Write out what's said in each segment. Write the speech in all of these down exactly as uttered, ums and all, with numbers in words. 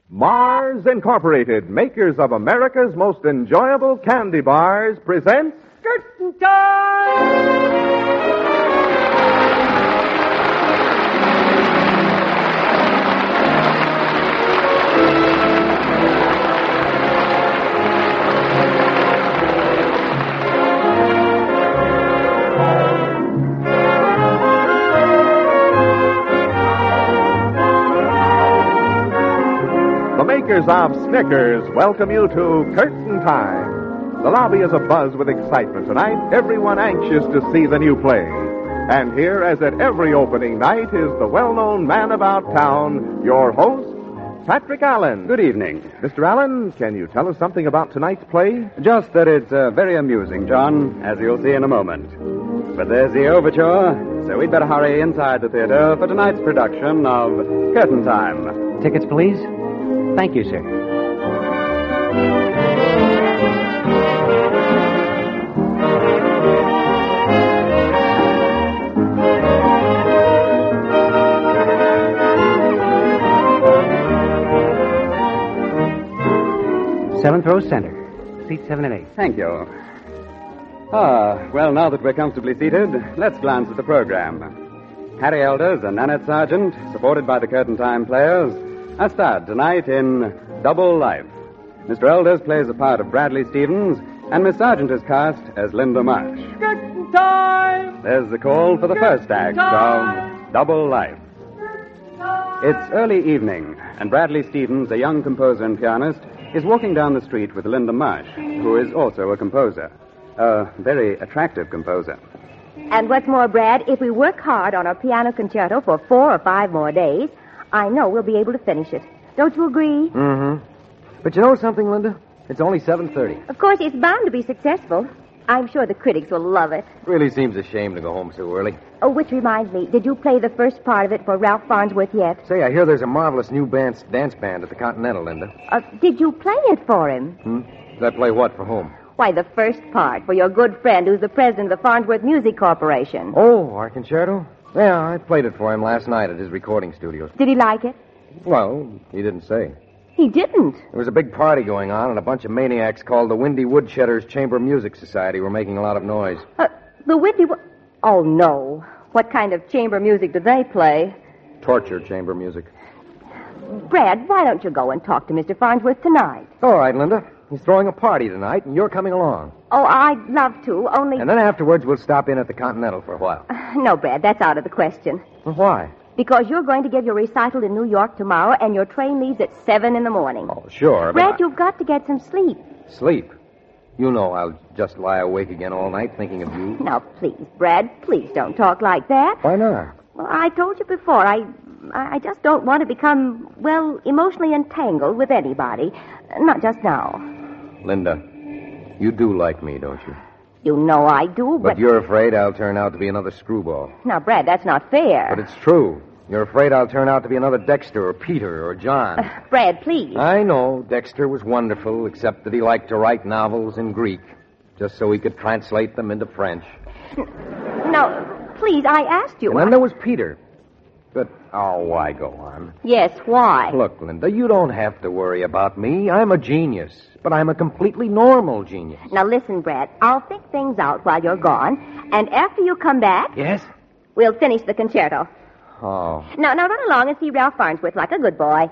Mars Incorporated, makers of America's most enjoyable candy bars, presents Curtain The makers of Snickers welcome you to Curtain Time. The lobby is abuzz with excitement tonight, everyone anxious to see the new play. And here, as at every opening night, is the well-known man about town, your host, Patrick Allen. Good evening. Mister Allen, can you tell us something about tonight's play? Just that it's uh, very amusing, John, as you'll see in a moment. But there's the overture, so we'd better hurry inside the theater for tonight's production of Curtain Time. Tickets, please. Thank you, sir. Seventh row center. Seat seven and eight. Thank you. Ah, well, now that we're comfortably seated, let's glance at the program. Harry Elders and Nanette Sargent, supported by the Curtain Time players, are starred tonight in Double Life. Mister Elders plays the part of Bradley Stevens, and Miss Sargent is cast as Linda Marsh. Curtain time! There's the call for the first act of Double Life. It's early evening, and Bradley Stevens, a young composer and pianist, is walking down the street with Linda Marsh, who is also a composer. A very attractive composer. And what's more, Brad, if we work hard on our piano concerto for four or five more days, I know we'll be able to finish it. Don't you agree? Mm-hmm. But you know something, Linda? It's only seven thirty. Of course, it's bound to be successful. I'm sure the critics will love it. Really seems a shame to go home so early. Oh, which reminds me, did you play the first part of it for Ralph Farnsworth yet? Say, I hear there's a marvelous new dance, dance band at the Continental, Linda. Uh, did you play it for him? Hmm? Did I play what for whom? Why, the first part for your good friend who's the president of the Farnsworth Music Corporation. Oh, our concerto? Yeah, I played it for him last night at his recording studio. Did he like it? Well, he didn't say. He didn't? There was a big party going on, and a bunch of maniacs called the Windy Woodshedders Chamber Music Society were making a lot of noise. Uh, the Windy... Wo- oh, no. What kind of chamber music do they play? Torture chamber music. Brad, why don't you go and talk to Mister Farnsworth tonight? All right, Linda. He's throwing a party tonight, and you're coming along. Oh, I'd love to, only... And then afterwards, we'll stop in at the Continental for a while. No, Brad, that's out of the question. Well, why? Because you're going to give your recital in New York tomorrow, and your train leaves at seven in the morning. Oh, sure. Brad, but you've got to get some sleep. I... Sleep? You know I'll just lie awake again all night thinking of you. Now, please, Brad, please don't talk like that. Why not? Well, I told you before, I... I just don't want to become, well, emotionally entangled with anybody. Not just now. Linda, you do like me, don't you? You know I do, but... But you're afraid I'll turn out to be another screwball. Now, Brad, that's not fair. But it's true. You're afraid I'll turn out to be another Dexter or Peter or John. Uh, Brad, please. I know. Dexter was wonderful, except that he liked to write novels in Greek, just so he could translate them into French. No, please, I asked you. And then there was Peter. But, oh, why go on? Yes, why? Look, Linda, you don't have to worry about me. I'm a genius, but I'm a completely normal genius. Now, listen, Brad, I'll think things out while you're gone, and after you come back... Yes? We'll finish the concerto. Oh. Now, now run along and see Ralph Farnsworth like a good boy.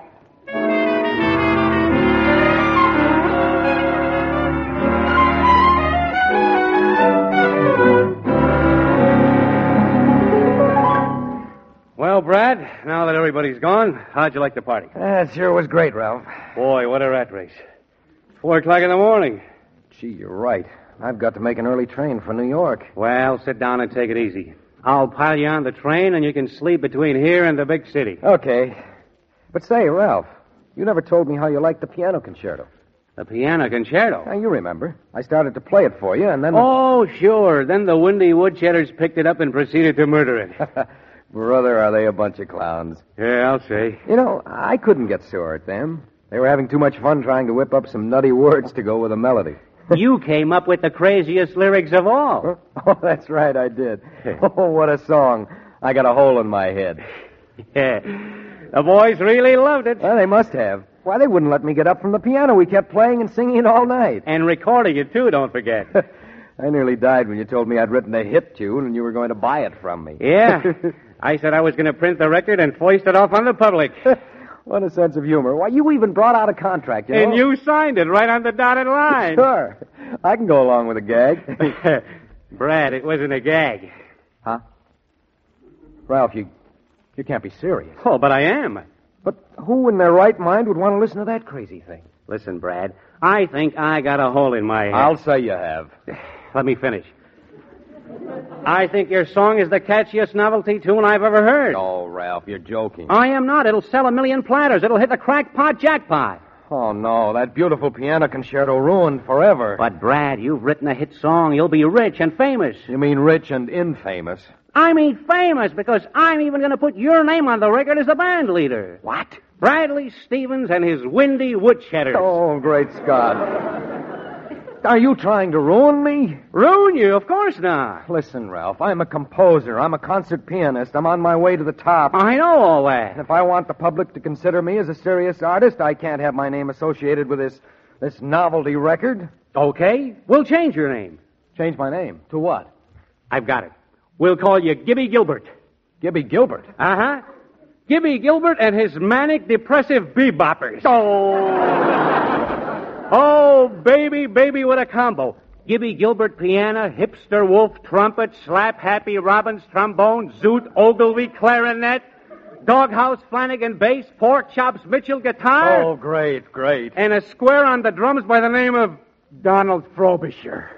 Well, Brad, now that everybody's gone, how'd you like the party? That sure was great, Ralph. Boy, what a rat race. Four o'clock in the morning. Gee, you're right. I've got to make an early train for New York. Well, sit down and take it easy. I'll pile you on the train, and you can sleep between here and the big city. Okay. But say, Ralph, you never told me how you liked the piano concerto. The piano concerto? Now, you remember. I started to play it for you, and then... Oh, sure. Then the Windy Woodshedders picked it up and proceeded to murder it. Brother, are they a bunch of clowns. Yeah, I'll say. You know, I couldn't get sore at them. They were having too much fun trying to whip up some nutty words to go with a melody. You came up with the craziest lyrics of all. Oh, that's right, I did. Oh, what a song. I got a hole in my head. Yeah. The boys really loved it. Well, they must have. Why, they wouldn't let me get up from the piano. We kept playing and singing it all night. And recording it, too, don't forget. I nearly died when you told me I'd written a hit tune and you were going to buy it from me. Yeah. I said I was going to print the record and foist it off on the public. What a sense of humor. Why, you even brought out a contract, you know? And you signed it right on the dotted line. Sure. I can go along with a gag. Brad, it wasn't a gag. Huh? Ralph, you you can't be serious. Oh, but I am. But who in their right mind would want to listen to that crazy thing? Listen, Brad, I think I got a hole in my head. I'll say you have. Let me finish. I think your song is the catchiest novelty tune I've ever heard. Oh, Ralph, you're joking. I am not. It'll sell a million platters. It'll hit the crackpot jackpot. Oh, no, that beautiful piano concerto ruined forever. But, Brad, you've written a hit song. You'll be rich and famous. You mean rich and infamous? I mean famous, because I'm even going to put your name on the record as the band leader. What? Bradley Stevens and his Windy Woodshedders. Oh, great Scott. Are you trying to ruin me? Ruin you? Of course not. Listen, Ralph, I'm a composer. I'm a concert pianist. I'm on my way to the top. I know all that. And if I want the public to consider me as a serious artist, I can't have my name associated with this this novelty record. Okay, we'll change your name. Change my name. To what? I've got it. We'll call you Gibby Gilbert. Gibby Gilbert? Uh-huh. Gibby Gilbert and his manic depressive beboppers. Oh... Oh, baby, baby, what a combo. Gibby Gilbert piano, hipster wolf trumpet, slap happy Robbins trombone, Zoot Ogilvy clarinet, Doghouse Flanagan bass, Pork Chops Mitchell guitar. Oh, great, great. And a square on the drums by the name of Donald Frobisher.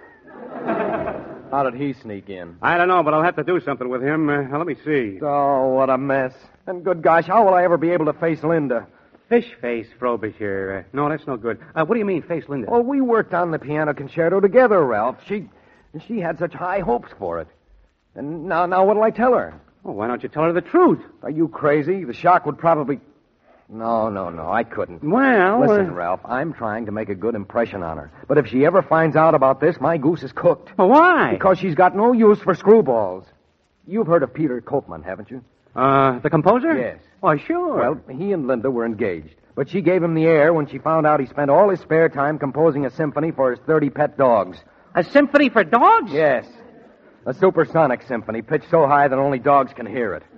How did he sneak in? I don't know, but I'll have to do something with him. Uh, let me see. Oh, what a mess. And good gosh, how will I ever be able to face Linda? Fish face Frobisher. Uh, no, that's no good. Uh, what do you mean, face Linda? Well, we worked on the piano concerto together, Ralph. She she had such high hopes for it. And now, now what'll I tell her? Well, why don't you tell her the truth? Are you crazy? The shock would probably... No, no, no, I couldn't. Well... Listen, uh... Ralph, I'm trying to make a good impression on her. But if she ever finds out about this, my goose is cooked. Well, why? Because she's got no use for screwballs. You've heard of Peter Koopman, haven't you? Uh, the composer? Yes. Why, sure. Well, he and Linda were engaged. But she gave him the air when she found out he spent all his spare time composing a symphony for his thirty pet dogs. A symphony for dogs? Yes. A supersonic symphony pitched so high that only dogs can hear it.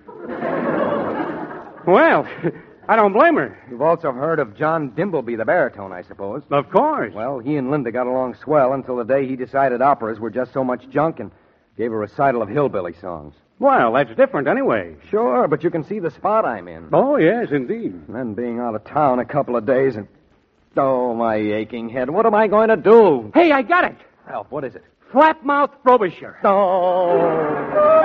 Well, I don't blame her. You've also heard of John Dimbleby, the baritone, I suppose. Of course. Well, he and Linda got along swell until the day he decided operas were just so much junk and gave a recital of hillbilly songs. Well, that's different anyway. Sure, but you can see the spot I'm in. Oh, yes, indeed. And then being out of town a couple of days and... Oh, my aching head. What am I going to do? Hey, I got it. Ralph, what is it? Flapmouth Frobisher. Oh...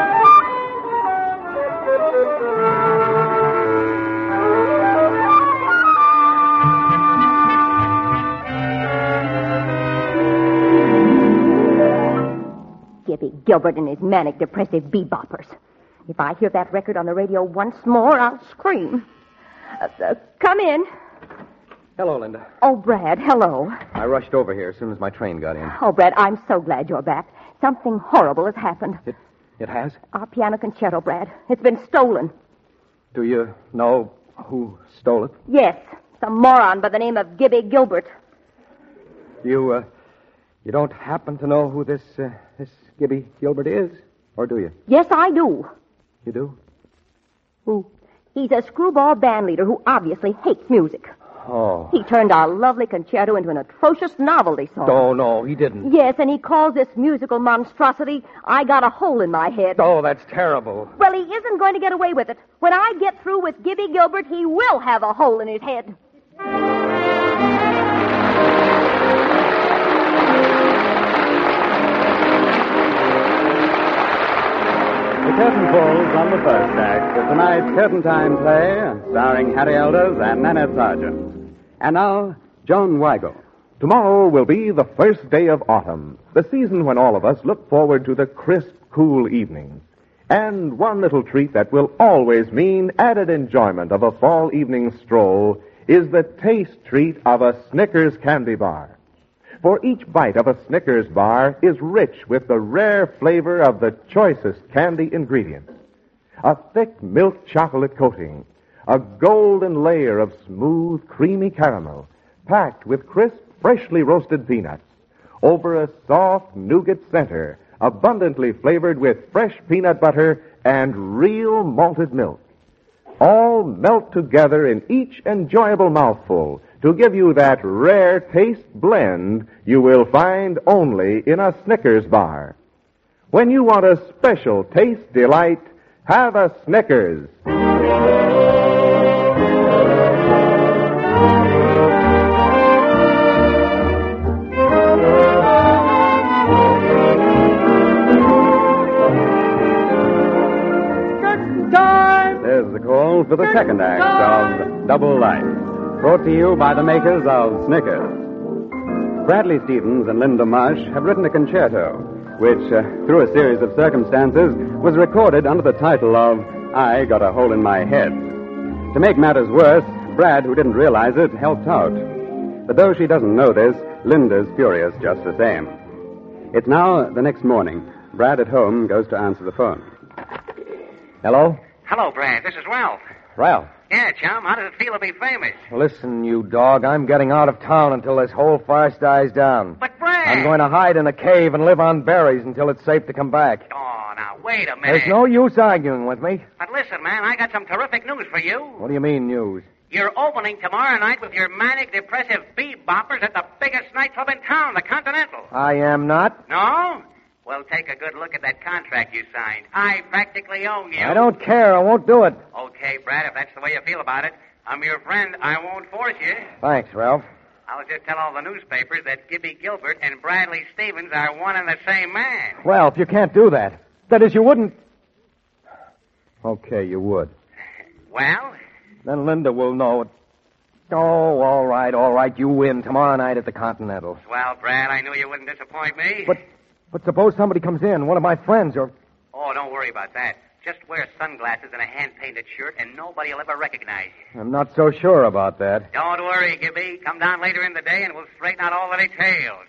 Gibby Gilbert and his manic depressive beboppers. If I hear that record on the radio once more, I'll scream. Uh, uh, come in. Hello, Linda. Oh, Brad, hello. I rushed over here as soon as my train got in. Oh, Brad, I'm so glad you're back. Something horrible has happened. It, it has? Our piano concerto, Brad. It's been stolen. Do you know who stole it? Yes, some moron by the name of Gibby Gilbert. You, uh, you don't happen to know who this, uh, this Gibby Gilbert is? Or do you? Yes, I do. You do? Who? He's a screwball band leader who obviously hates music. Oh. He turned our lovely concerto into an atrocious novelty song. Oh, no, he didn't. Yes, and he calls this musical monstrosity, I Got a Hole in My Head. Oh, that's terrible. Well, he isn't going to get away with it. When I get through with Gibby Gilbert, he will have a hole in his head. The curtain falls on the first act of tonight's Curtain Time play, starring Harry Elders and Nanette Sargent. And now, John Weigel. Tomorrow will be the first day of autumn, the season when all of us look forward to the crisp, cool evenings. And one little treat that will always mean added enjoyment of a fall evening stroll is the taste treat of a Snickers candy bar. For each bite of a Snickers bar is rich with the rare flavor of the choicest candy ingredients. A thick milk chocolate coating, a golden layer of smooth, creamy caramel, packed with crisp, freshly roasted peanuts, over a soft nougat center, abundantly flavored with fresh peanut butter and real malted milk. All melt together in each enjoyable mouthful to give you that rare taste blend you will find only in a Snickers bar. When you want a special taste delight, have a Snickers. There's the call for the second act of Double Life, brought to you by the makers of Snickers. Bradley Stevens and Linda Marsh have written a concerto, which, uh, through a series of circumstances, was recorded under the title of I Got a Hole in My Head. To make matters worse, Brad, who didn't realize it, helped out. But though she doesn't know this, Linda's furious just the same. It's now the next morning. Brad at home goes to answer the phone. Hello? Hello, Brad. This is Ralph. Ralph. Yeah, chum. How does it feel to be famous? Listen, you dog, I'm getting out of town until this whole farce dies down. But, Brad... I'm going to hide in a cave and live on berries until it's safe to come back. Oh, now, wait a minute. There's no use arguing with me. But listen, man, I got some terrific news for you. What do you mean, news? You're opening tomorrow night with your manic depressive beboppers at the biggest nightclub in town, the Continental. I am not. No? Well, take a good look at that contract you signed. I practically own you. I don't care. I won't do it. Okay, Brad, if that's the way you feel about it, I'm your friend. I won't force you. Thanks, Ralph. I'll just tell all the newspapers that Gibby Gilbert and Bradley Stevens are one and the same man. Ralph, you can't do that. That is, you wouldn't... Okay, you would. Well? Then Linda will know it. Oh, all right, all right. You win tomorrow night at the Continental. Well, Brad, I knew you wouldn't disappoint me. But... But suppose somebody comes in, one of my friends, or... Oh, don't worry about that. Just wear sunglasses and a hand-painted shirt, and nobody will ever recognize you. I'm not so sure about that. Don't worry, Gibby. Come down later in the day, and we'll straighten out all the details.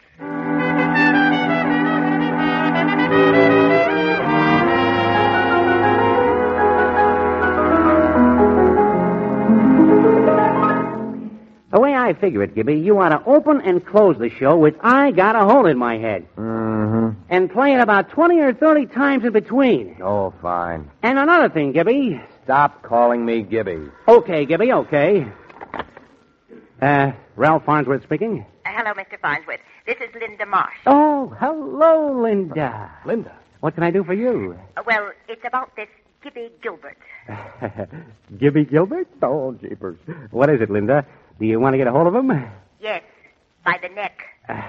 The way I figure it, Gibby, you ought to open and close the show with I Got a Hole in My Head. Mm-hmm. And play it about twenty or thirty times in between. Oh, fine. And another thing, Gibby. Stop calling me Gibby. Okay, Gibby, okay. Uh, Ralph Farnsworth speaking. Uh, hello, Mister Farnsworth. This is Linda Marsh. Oh, hello, Linda. Linda? What can I do for you? Uh, well, it's about this Gibby Gilbert. Gibby Gilbert? Oh, jeepers. What is it, Linda? Do you want to get a hold of him? Yes, by the neck.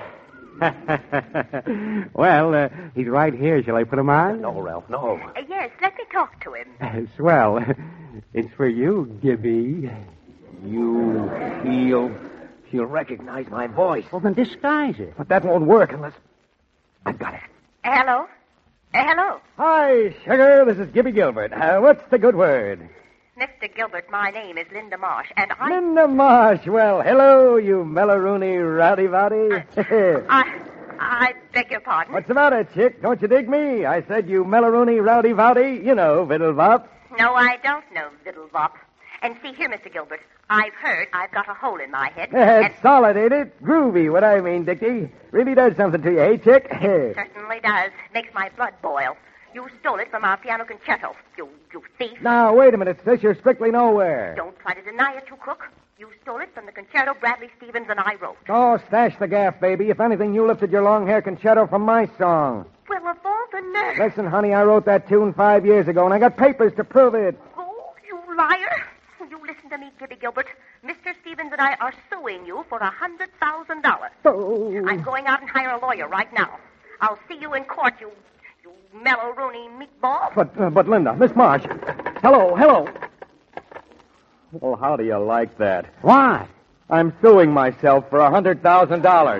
Well, uh, he's right here. Shall I put him on? No, Ralph, no. Uh, yes, let me talk to him. Swell. It's for you, Gibby. You feel... She'll recognize my voice. Well, then disguise it. But that won't work unless... I've got it. Uh, hello? Uh, hello? Hi, sugar. This is Gibby Gilbert. Uh, what's the good word? Mister Gilbert, my name is Linda Marsh, and I... Linda Marsh. Well, hello, you Melloroony rowdy-vowdy. I... I beg your pardon? What's the matter, chick? Don't you dig me? I said you Melloroony rowdy-vowdy. You know, Viddle-Vop. No, I don't know, Little Vop. And see here, Mister Gilbert, I've heard I've got a hole in my head. It's and... solid, ain't it? Groovy, what I mean, Dickie. Really does something to you, eh, chick? Certainly does. Makes my blood boil. You stole it from our piano concerto, you, you thief. Now, wait a minute, sis. You're strictly nowhere. Don't try to deny it, you crook. You stole it from the concerto Bradley Stevens and I wrote. Oh, stash the gaff, baby. If anything, you lifted your long-hair concerto from my song. Well, of all the nerve. Listen, honey, I wrote that tune five years ago, and I got papers to prove it. Oh, you liar. You listen to me, Gibby Gilbert. Mister Stevens and I are suing you for a hundred thousand dollars. Oh. I'm going out and hire a lawyer right now. I'll see you in court, you... you Melloroony meatball. But, uh, but, Linda, Miss Marsh. Hello, hello. Well, how do you like that? What? I'm suing myself for a hundred thousand dollars.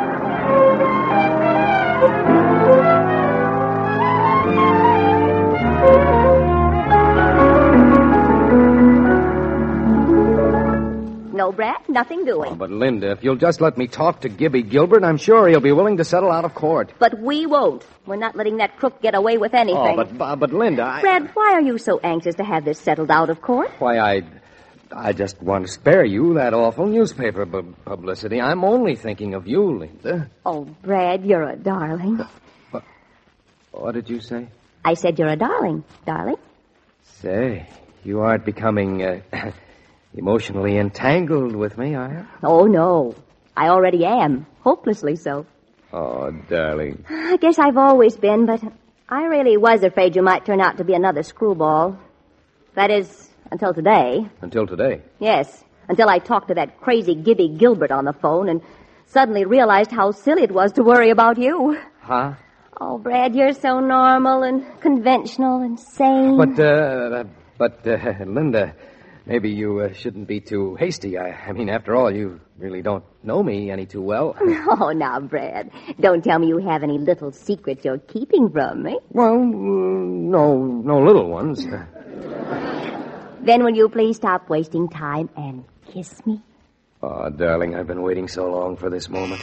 No, Brad, nothing doing. Oh, but, Linda, if you'll just let me talk to Gibby Gilbert, I'm sure he'll be willing to settle out of court. But we won't. We're not letting that crook get away with anything. Oh, but, uh, but Linda, I... Brad, why are you so anxious to have this settled out of court? Why, I... I just want to spare you that awful newspaper bu- publicity. I'm only thinking of you, Linda. Oh, Brad, you're a darling. What, what did you say? I said you're a darling, darling. Say, you aren't becoming uh, emotionally entangled with me, are you? Oh, no. I already am. Hopelessly so. Oh, darling. I guess I've always been, but I really was afraid you might turn out to be another screwball. That is, until today. Until today? Yes, until I talked to that crazy Gibby Gilbert on the phone and suddenly realized how silly it was to worry about you. Huh? Oh, Brad, you're so normal and conventional and sane. But, uh, but, uh, Linda, maybe you uh, shouldn't be too hasty. I, I mean, after all, you really don't know me any too well. Oh, now, Brad, don't tell me you have any little secrets you're keeping from me. Well, uh, no, no little ones. Then will you please stop wasting time and kiss me? Oh, darling, I've been waiting so long for this moment.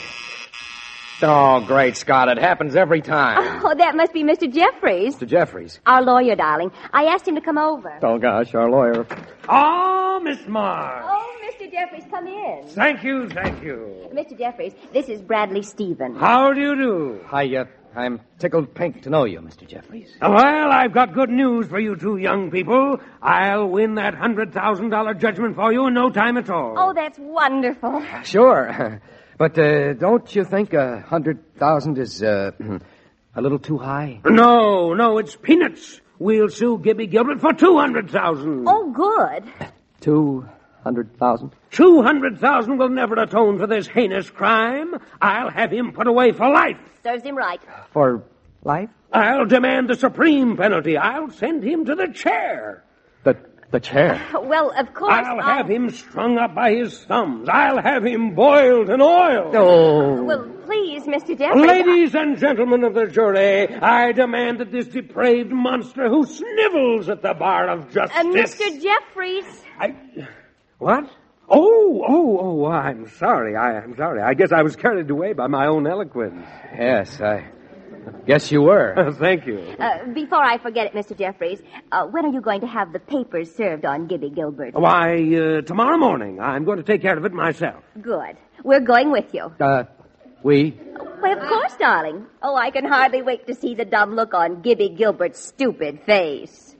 Oh, great Scott, it happens every time. Oh, that must be Mister Jeffries. Mister Jeffries. Our lawyer, darling. I asked him to come over. Oh, gosh, our lawyer. Oh, Miss Marsh. Oh, Mister Jeffries, come in. Thank you, thank you. Mister Jeffries, this is Bradley Stevens. How do you do? Hi, uh, I'm tickled pink to know you, Mister Jeffries. Well, I've got good news for you two young people. I'll win that one hundred thousand dollars judgment for you in no time at all. Oh, that's wonderful. Sure. But uh, don't you think a hundred thousand is uh, a little too high? No, no, it's peanuts. We'll sue Gibby Gilbert for two hundred thousand dollars. Oh, good. Two hundred thousand? two hundred thousand dollars will never atone for this heinous crime. I'll have him put away for life. Serves him right. For life? I'll demand the supreme penalty. I'll send him to the chair. The the chair? Well, of course. I'll have him strung up by his thumbs. I'll have him boiled in oil. Oh. Well, please, Mister Jeffries. Ladies and gentlemen of the jury, I demand that this depraved monster who snivels at the bar of justice... Uh, Mister Jeffries. I... What? Oh, oh, oh, I'm sorry. I, I'm sorry. I guess I was carried away by my own eloquence. Yes, I guess you were. Thank you. Uh, before I forget it, Mister Jeffries, uh, when are you going to have the papers served on Gibby Gilbert? Why, uh, tomorrow morning. I'm going to take care of it myself. Good. We're going with you. Uh, we? Why, of course, darling. Oh, I can hardly wait to see the dumb look on Gibby Gilbert's stupid face.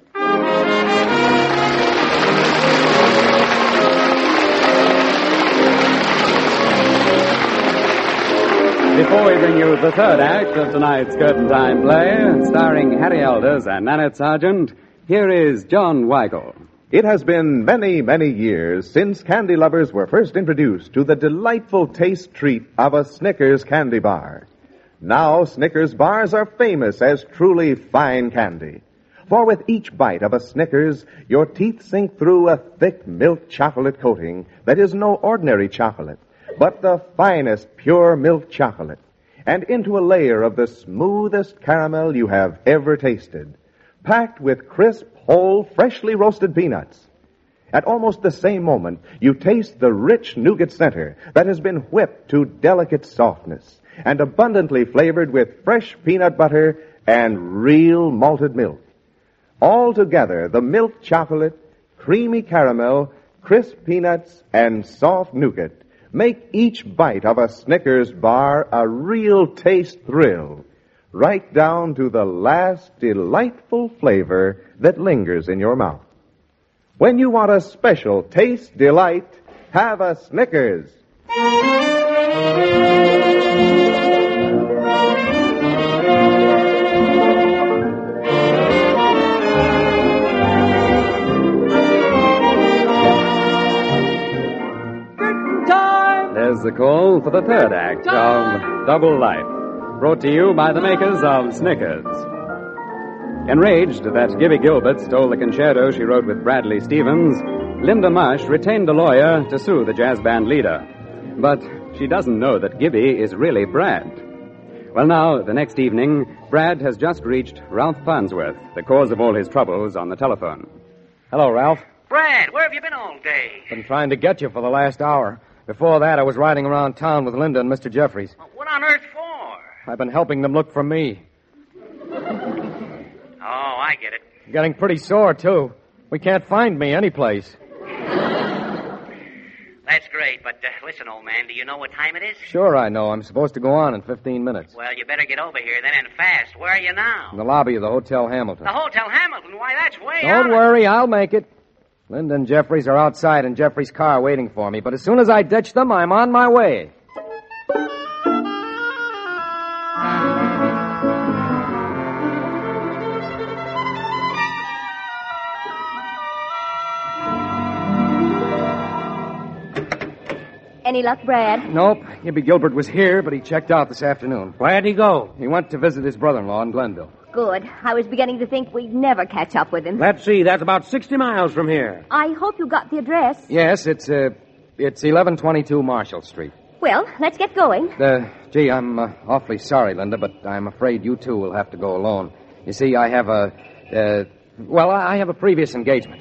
Before we bring you the third act of tonight's Curtain Time play, starring Harry Elders and Nanette Sargent, here is John Weigel. It has been many, many years since candy lovers were first introduced to the delightful taste treat of a Snickers candy bar. Now Snickers bars are famous as truly fine candy. For with each bite of a Snickers, your teeth sink through a thick milk chocolate coating that is no ordinary chocolate, but the finest pure milk chocolate, and into a layer of the smoothest caramel you have ever tasted, packed with crisp, whole, freshly roasted peanuts. At almost the same moment, you taste the rich nougat center that has been whipped to delicate softness and abundantly flavored with fresh peanut butter and real malted milk. Altogether, the milk chocolate, creamy caramel, crisp peanuts, and soft nougat make each bite of a Snickers bar a real taste thrill, right down to the last delightful flavor that lingers in your mouth. When you want a special taste delight, have a Snickers. There's the call for the third act of Double Life, brought to you by the makers of Snickers. Enraged that Gibby Gilbert stole the concerto she wrote with Bradley Stevens, Linda Marsh retained a lawyer to sue the jazz band leader. But she doesn't know that Gibby is really Brad. Well, now, the next evening, Brad has just reached Ralph Farnsworth, the cause of all his troubles, on the telephone. Hello, Ralph. Brad, where have you been all day? Been trying to get you for the last hour. Before that, I was riding around town with Linda and Mister Jeffries. What on earth for? I've been helping them look for me. Oh, I get it. Getting pretty sore, too. We can't find me anyplace. That's great, but uh, listen, old man, do you know what time it is? Sure, I know. I'm supposed to go on in fifteen minutes. Well, you better get over here then and fast. Where are you now? In the lobby of the Hotel Hamilton. The Hotel Hamilton? Why, that's way Don't out. worry, I'll make it. Linda and Jeffries are outside in Jeffries' car waiting for me, but as soon as I ditch them, I'm on my way. Any luck, Brad? Nope. Gibby Gilbert was here, but he checked out this afternoon. Where'd he go? He went to visit his brother-in-law in Glenville. Good. I was beginning to think we'd never catch up with him. Let's see, that's about sixty miles from here. I hope you got the address. Yes, it's, uh, it's eleven twenty-two Marshall Street. Well, let's get going. Uh, gee, I'm uh, awfully sorry, Linda, but I'm afraid you two will have to go alone. You see, I have a, uh, well, I have a previous engagement.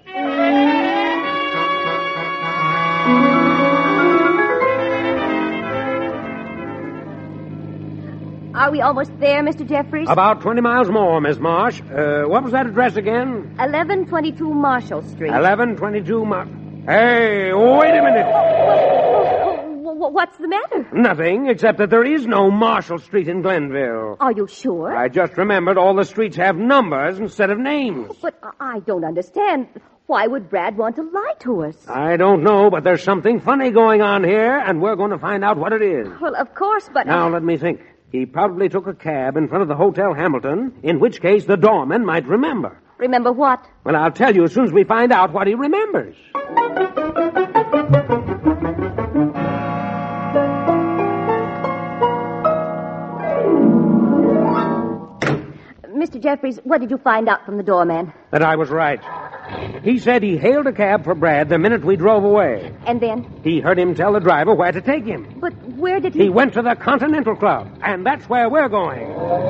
Are we almost there, Mister Jeffries? About twenty miles more, Miss Marsh. Uh, what was that address again? eleven twenty-two Marshall Street. eleven twenty-two Mar... Hey, wait a minute. W- w- What's the matter? Nothing, except that there is no Marshall Street in Glenville. Are you sure? I just remembered all the streets have numbers instead of names. But I I don't understand. Why would Brad want to lie to us? I don't know, but there's something funny going on here, and we're going to find out what it is. Well, of course, but... Now, let me think. He probably took a cab in front of the Hotel Hamilton, in which case the doorman might remember. Remember what? Well, I'll tell you as soon as we find out what he remembers. Mister Jeffries, what did you find out from the doorman? That I was right. He said he hailed a cab for Brad the minute we drove away. And then? He heard him tell the driver where to take him. But where did he... He went to the Continental Club, and that's where we're going.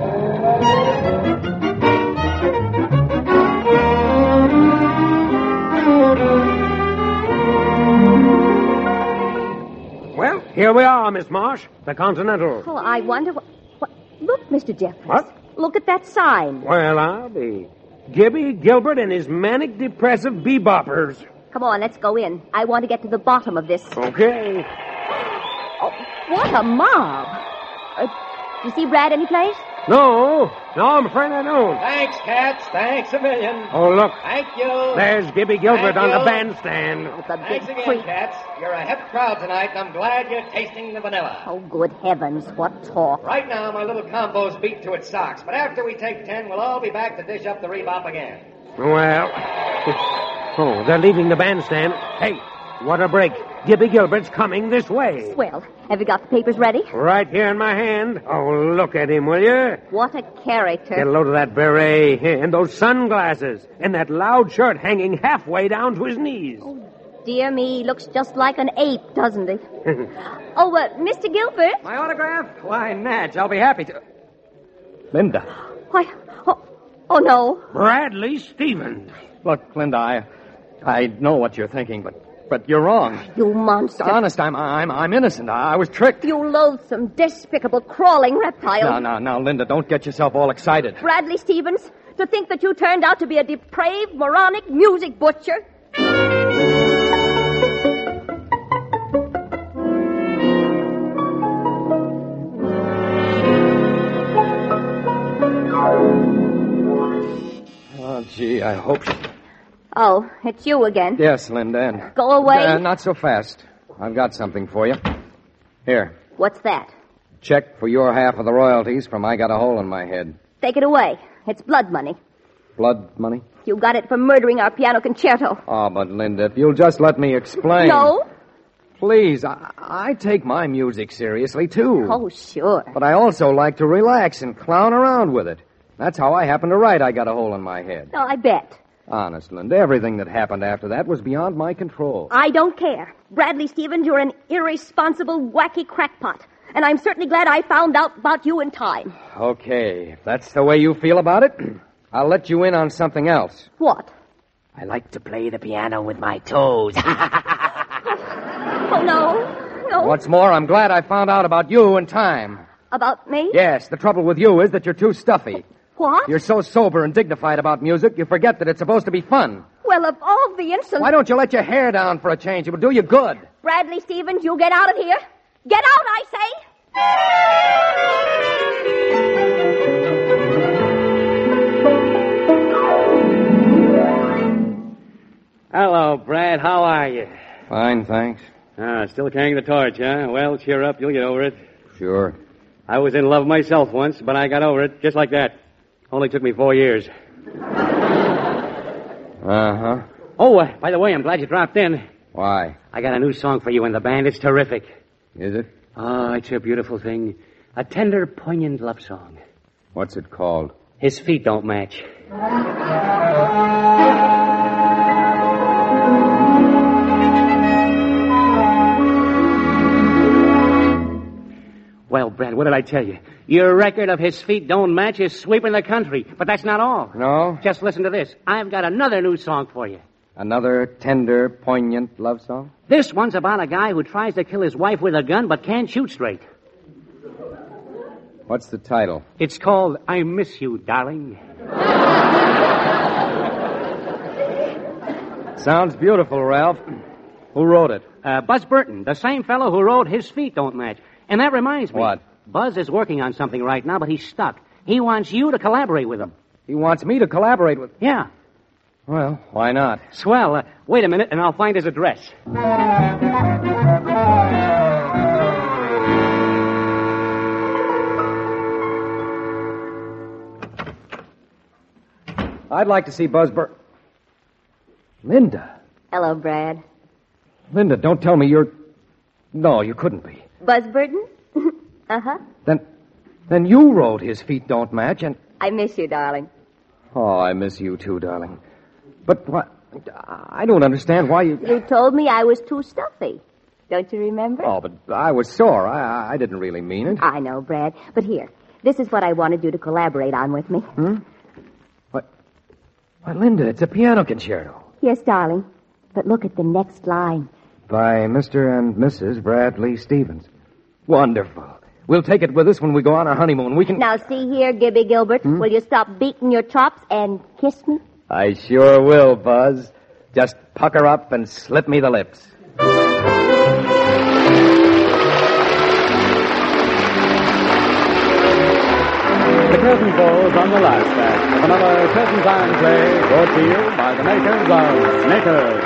Well, here we are, Miss Marsh, the Continental. Oh, I wonder what... what... Look, Mister Jeffries. What? Look at that sign. Well, I'll be. Gibby Gilbert and his manic-depressive beboppers. Come on, let's go in. I want to get to the bottom of this. Okay. Oh, what a mob. Uh, you see Brad anyplace? No. No, I'm afraid I don't. Thanks, Cats. Thanks a million. Oh, look. Thank you. There's Gibby Gilbert Thank on the you. bandstand. It's a Thanks big again, creep. Cats. You're a hip crowd tonight, and I'm glad you're tasting the vanilla. Oh, good heavens, what talk. Right now, my little combo's beat to its socks, but after we take ten, we'll all be back to dish up the rebop again. Well. Oh, they're leaving the bandstand. Hey, what a break. Gibby Gilbert's coming this way. Well, have you got the papers ready? Right here in my hand. Oh, look at him, will you? What a character. Get a load of that beret and those sunglasses and that loud shirt hanging halfway down to his knees. Dear me, he looks just like an ape, doesn't he? Oh, uh, Mister Gilbert? My autograph? Why, Natch, I'll be happy to... Linda. Why, oh, oh no. Bradley Stevens. Look, Linda, I, I know what you're thinking, but but you're wrong. You monster. Honest, I'm I'm I'm innocent. I, I was tricked. You loathsome, despicable, crawling reptile. No, no, no, Linda, don't get yourself all excited. Bradley Stevens, to think that you turned out to be a depraved, moronic music butcher. Oh, gee, I hope... She... Oh, it's you again. Yes, Linda, and... Go away. Uh, not so fast. I've got something for you. Here, What's that? check for your half of the royalties from I Got a Hole in My Head. Take it away. It's blood money. Blood money? You got it for murdering our piano concerto. Oh, but Linda, if you'll just let me explain... No? Please, I, I take my music seriously, too. Oh, sure. But I also like to relax and clown around with it. That's how I happened to write I Got a Hole in My Head. No, I bet. Honest, Linda, everything that happened after that was beyond my control. I don't care. Bradley Stevens, you're an irresponsible, wacky crackpot. And I'm certainly glad I found out about you in time. Okay, if that's the way you feel about it, I'll let you in on something else. What? I like to play the piano with my toes. Oh, no. No. What's more, I'm glad I found out about you in time. About me? Yes, the trouble with you is that you're too stuffy. What? You're so sober and dignified about music, you forget that it's supposed to be fun. Well, of all the insolent... Why don't you let your hair down for a change? It will do you good. Bradley Stevens, you get out of here. Get out, I say. Hello, Brad. How are you? Fine, thanks. Ah, still carrying the torch, huh? Well, cheer up. You'll get over it. Sure. I was in love myself once, but I got over it just like that. Only took me four years. Uh-huh. Oh, uh, by the way, I'm glad you dropped in. Why? I got a new song for you in the band. It's terrific. Is it? Oh, it's a beautiful thing. A tender, poignant love song. What's it called? His feet don't match. Well, Brad, what did I tell you? Your record of His Feet Don't Match is sweeping the country. But that's not all. No? Just listen to this. I've got another new song for you. Another tender, poignant love song? This one's about a guy who tries to kill his wife with a gun but can't shoot straight. What's the title? It's called I Miss You, Darling. Sounds beautiful, Ralph. Who wrote it? Uh, Buzz Burton, the same fellow who wrote His Feet Don't Match. And that reminds me. What? Buzz is working on something right now, but he's stuck. He wants you to collaborate with him. He wants me to collaborate with... Yeah. Well, why not? Swell. Uh, wait a minute, and I'll find his address. I'd like to see Buzz Burton. Linda. Hello, Brad. Linda, don't tell me you're... No, you couldn't be. Buzz Burton? Uh-huh. Then, then you wrote His Feet Don't Match, and... I miss you, darling. Oh, I miss you too, darling. But what? I don't understand why you... You told me I was too stuffy. Don't you remember? Oh, but I was sore. I, I didn't really mean it. I know, Brad. But here, this is what I wanted you to collaborate on with me. Hmm? What? Why, Linda, it's a piano concerto. Yes, darling. But look at the next line. By Mister and Missus Bradley Stevens. Wonderful. We'll take it with us when we go on our honeymoon. We can... Now, see here, Gibby Gilbert. Hmm? Will you stop beating your chops and kiss me? I sure will, Buzz. Just pucker up and slip me the lips. The curtain falls on the last act of another Curtain Time play brought to you by the makers of Snickers.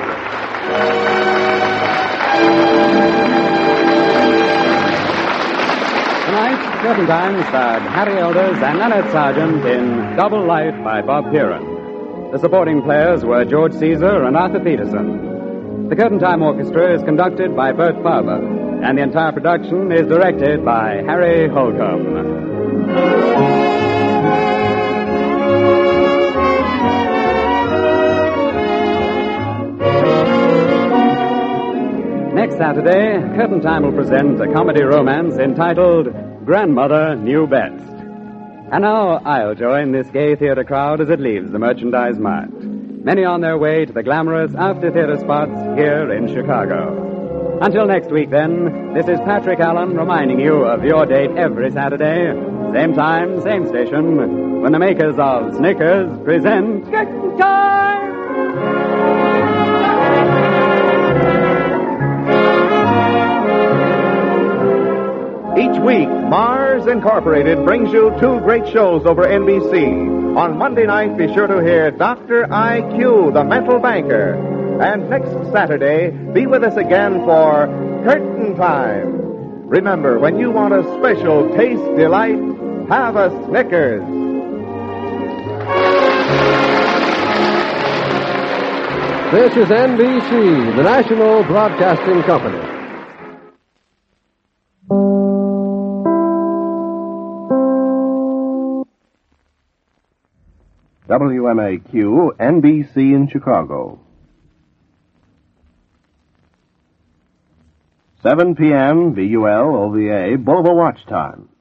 Tonight, Curtain Time starred Harry Elders and Annette Sargent in Double Life by Bob Piran. The supporting players were George Caesar and Arthur Peterson. The Curtain Time Orchestra is conducted by Bert Farber, and the entire production is directed by Harry Holcomb. Next Saturday, Curtain Time will present a comedy romance entitled Grandmother Knew Best. And now I'll join this gay theater crowd as it leaves the Merchandise Mart. Many on their way to the glamorous after-theater spots here in Chicago. Until next week, then, this is Patrick Allen reminding you of your date every Saturday, same time, same station, when the makers of Snickers present Curtain Time! Each week, Mars Incorporated brings you two great shows over N B C. On Monday night, be sure to hear Doctor I Q, the mental banker. And next Saturday, be with us again for Curtain Time. Remember, when you want a special taste delight, have a Snickers. This is N B C, the National Broadcasting Company. W M A Q, N B C in Chicago. seven p.m. V U L O V A, Bulva Watch Time.